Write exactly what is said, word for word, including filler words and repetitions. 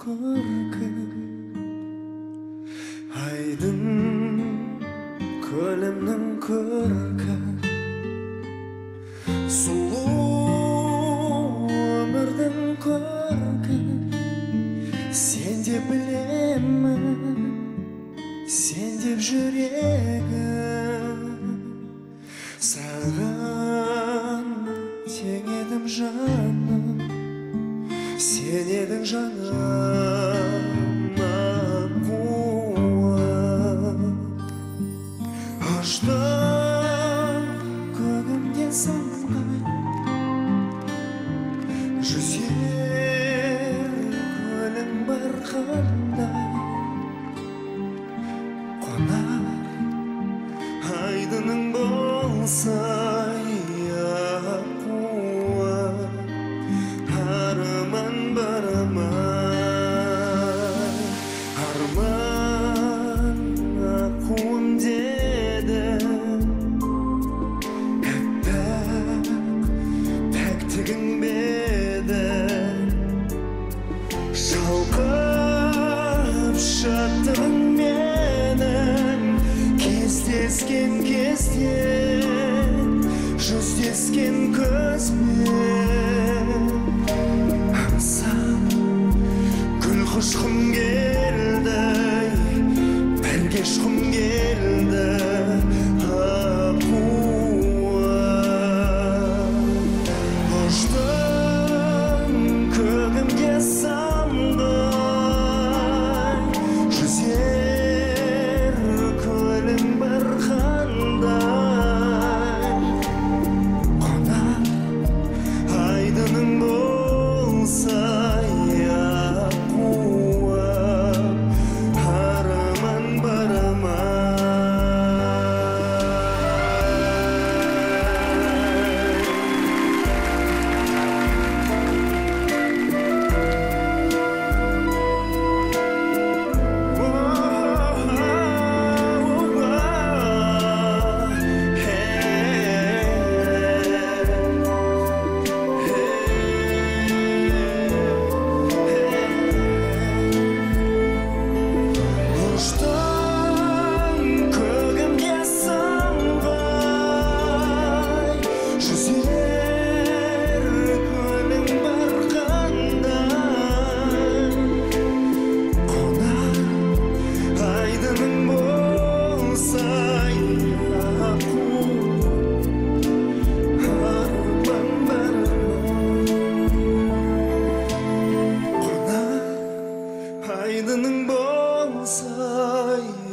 көркі айдын көлімнің көркі сұлу өмірдің көркі сен деп білемін сен деп жүрегім саған тең едім жаным сен едің жаныма қуат аштық көгімде самғай жүзер көлің бар қандай қонар айдының болса арман барамай арман ақуым деді пәк пәктігің беді шалқып шаттығың менің кездескен кезде жүздескен көзбен гүл құшқым келді бірге ұшқым келді ақуым ұштым көгімде самғай жүзер көлің бар қандай қонар айдының болса айдының болса